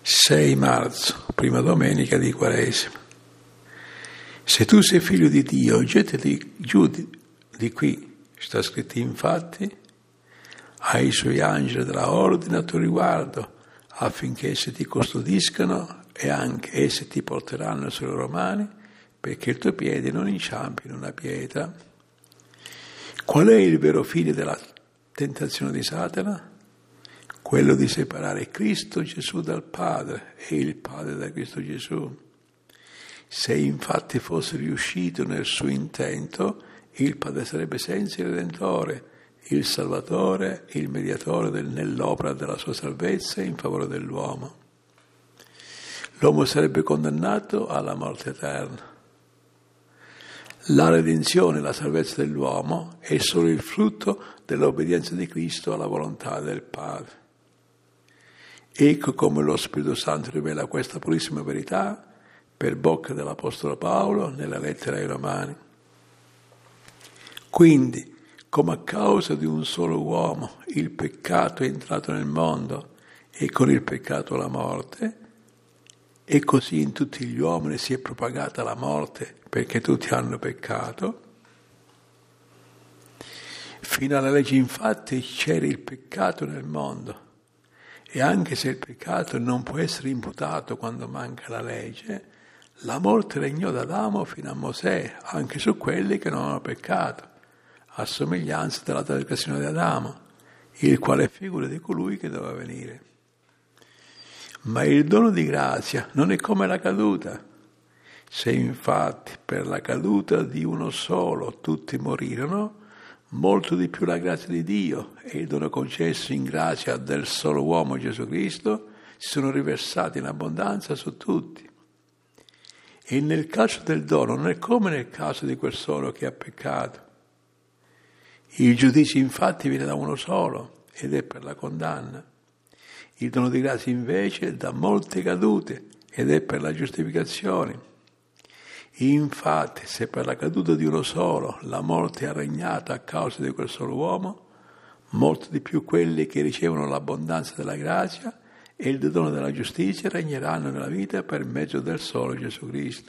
6 marzo, prima domenica di Quaresima. Se tu sei figlio di Dio, gettati giù di qui, sta scritto infatti, ai suoi angeli darà ordine a tuo riguardo, affinché essi ti custodiscano e anche essi ti porteranno sulle loro mani, perché il tuo piede non inciampi in una pietra. Qual è il vero fine della tentazione di Satana? Quello di separare Cristo Gesù dal Padre e il Padre da Cristo Gesù. Se infatti fosse riuscito nel suo intento, il Padre sarebbe senza il Redentore, il Salvatore, il Mediatore nell'opera della sua salvezza in favore dell'uomo. L'uomo sarebbe condannato alla morte eterna. La redenzione e la salvezza dell'uomo è solo il frutto dell'obbedienza di Cristo alla volontà del Padre. Ecco come lo Spirito Santo rivela questa purissima verità per bocca dell'Apostolo Paolo nella lettera ai Romani. Quindi, come a causa di un solo uomo il peccato è entrato nel mondo e con il peccato la morte, e così in tutti gli uomini si è propagata la morte perché tutti hanno peccato. Fino alla legge infatti c'era il peccato nel mondo. E anche se il peccato non può essere imputato quando manca la legge, la morte regnò da Adamo fino a Mosè, anche su quelli che non hanno peccato, a somiglianza della trasgressione di Adamo, il quale è figura di colui che doveva venire. Ma il dono di grazia non è come la caduta. Se infatti per la caduta di uno solo tutti morirono, molto di più la grazia di Dio e il dono concesso in grazia del solo uomo Gesù Cristo si sono riversati in abbondanza su tutti. E nel caso del dono non è come nel caso di quel solo che ha peccato. Il giudizio infatti viene da uno solo ed è per la condanna. Il dono di grazia invece è da molte cadute ed è per la giustificazione. Infatti, se per la caduta di uno solo la morte ha regnato a causa di quel solo uomo, molto di più quelli che ricevono l'abbondanza della grazia e il dono della giustizia regneranno nella vita per mezzo del solo Gesù Cristo.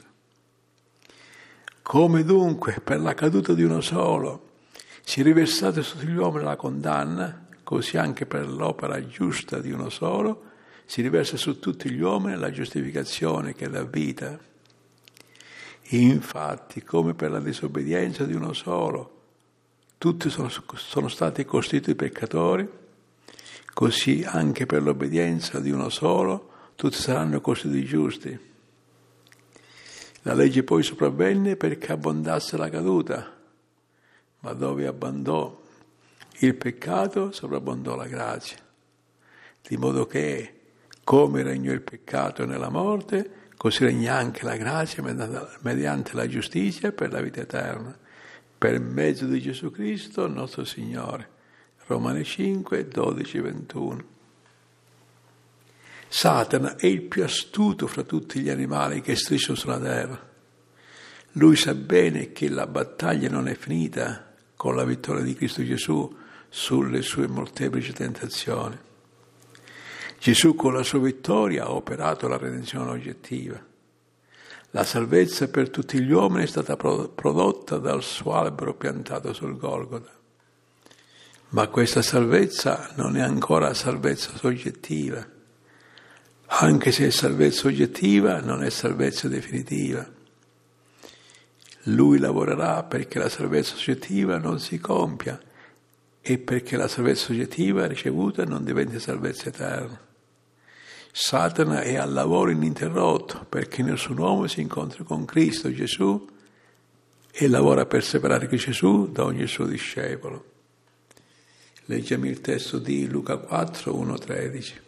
Come dunque per la caduta di uno solo si è riversata su tutti gli uomini la condanna, così anche per l'opera giusta di uno solo si riversa su tutti gli uomini la giustificazione che dà vita. Infatti, come per la disobbedienza di uno solo, tutti sono stati costituiti peccatori, così anche per l'obbedienza di uno solo, tutti saranno costituiti giusti. La legge poi sopravvenne perché abbondasse la caduta, ma dove abbondò il peccato, sovrabbondò la grazia. Di modo che, come regnò il peccato nella morte, così regna anche la grazia mediante la giustizia per la vita eterna, per mezzo di Gesù Cristo nostro Signore. Romani 5, 12, 21. Satana è il più astuto fra tutti gli animali che strisciano sulla terra. Lui sa bene che la battaglia non è finita con la vittoria di Cristo Gesù sulle sue molteplici tentazioni. Gesù con la sua vittoria ha operato la redenzione oggettiva. La salvezza per tutti gli uomini è stata prodotta dal suo albero piantato sul Golgota. Ma questa salvezza non è ancora salvezza soggettiva. Anche se è salvezza oggettiva, non è salvezza definitiva. Lui lavorerà perché la salvezza soggettiva non si compia e perché la salvezza soggettiva ricevuta non diventi salvezza eterna. Satana è al lavoro ininterrotto perché nessun uomo si incontri con Cristo Gesù e lavora per separare Gesù da ogni suo discepolo. Leggiamo il testo di Luca 4, 1, 13.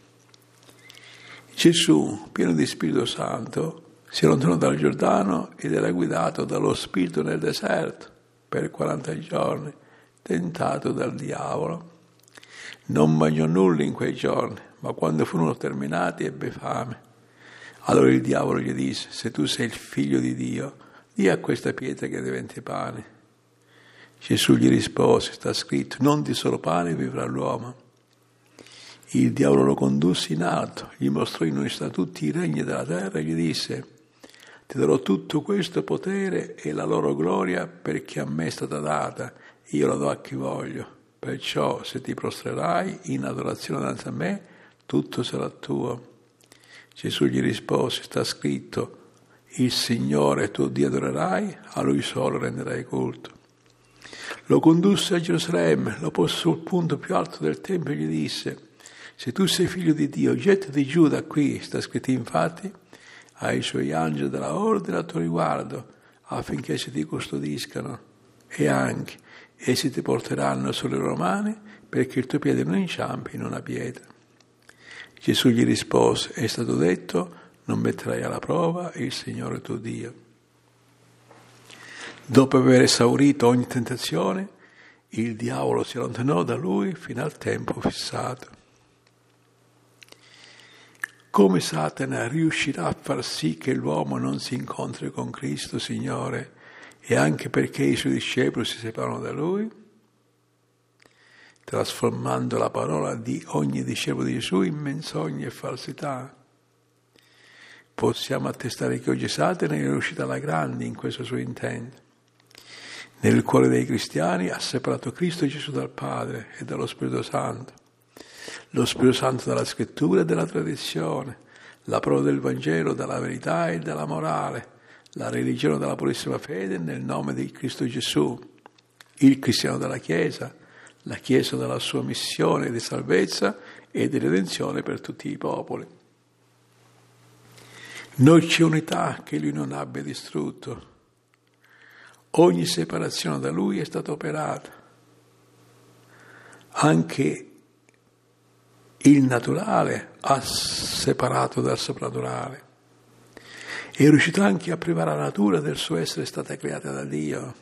Gesù, pieno di Spirito Santo, si allontanò dal Giordano ed era guidato dallo Spirito nel deserto per 40 giorni, tentato dal diavolo. Non mangiò nulla in quei giorni, ma quando furono terminati ebbe fame. Allora il diavolo gli disse: se tu sei il figlio di Dio, di a questa pietra che diventi pane. Gesù gli rispose: sta scritto, non di solo pane vivrà l'uomo. Il diavolo lo condusse in alto, gli mostrò in onestà tutti i regni della terra e gli disse: ti darò tutto questo potere e la loro gloria perché a me è stata data, io la do a chi voglio. Perciò se ti prostrerai in adorazione davanti a me, tutto sarà tuo. Gesù gli rispose: sta scritto, il Signore tuo Dio adorerai, a Lui solo renderai culto. Lo condusse a Gerusalemme, lo pose sul punto più alto del Tempio e gli disse: se tu sei figlio di Dio, gettati giù da qui, sta scritto infatti, ai suoi angeli della ordine a tuo riguardo, affinché si ti custodiscano, e anche essi ti porteranno sulle loro mani, perché il tuo piede non inciampi in una pietra. Gesù gli rispose: è stato detto, non metterai alla prova il Signore tuo Dio. Dopo aver esaurito ogni tentazione, il diavolo si allontanò da lui fino al tempo fissato. Come Satana riuscirà a far sì che l'uomo non si incontri con Cristo Signore e anche perché i suoi discepoli si separano da Lui? Trasformando la parola di ogni discepolo di Gesù in menzogne e falsità. Possiamo attestare che oggi Satana è riuscito alla grande in questo suo intento. Nel cuore dei cristiani ha separato Cristo Gesù dal Padre e dallo Spirito Santo. Lo Spirito Santo dalla Scrittura e dalla tradizione, la parola del Vangelo dalla verità e dalla morale, la religione dalla purissima fede nel nome di Cristo Gesù, il cristiano dalla Chiesa, la Chiesa dalla sua missione di salvezza e di redenzione per tutti i popoli. Non c'è unità che Lui non abbia distrutto. Ogni separazione da Lui è stata operata. Anche il naturale ha separato dal soprannaturale. È riuscito anche a privare la natura del suo essere stata creata da Dio.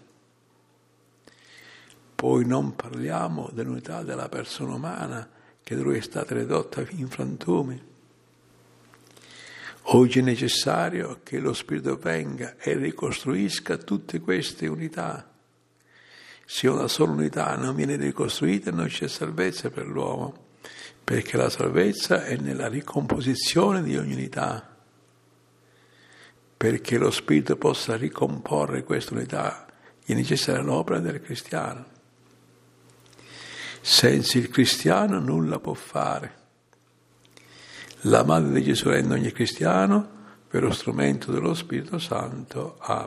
Poi non parliamo dell'unità della persona umana, che da Lui è stata ridotta in frantumi. Oggi è necessario che lo Spirito venga e ricostruisca tutte queste unità. Se una sola unità non viene ricostruita, non c'è salvezza per l'uomo. Perché la salvezza è nella ricomposizione di ogni unità. Perché lo Spirito possa ricomporre questa unità è necessaria l'opera del cristiano. Senza il cristiano nulla può fare. La Madre di Gesù rende ogni cristiano per lo strumento dello Spirito Santo. Amen.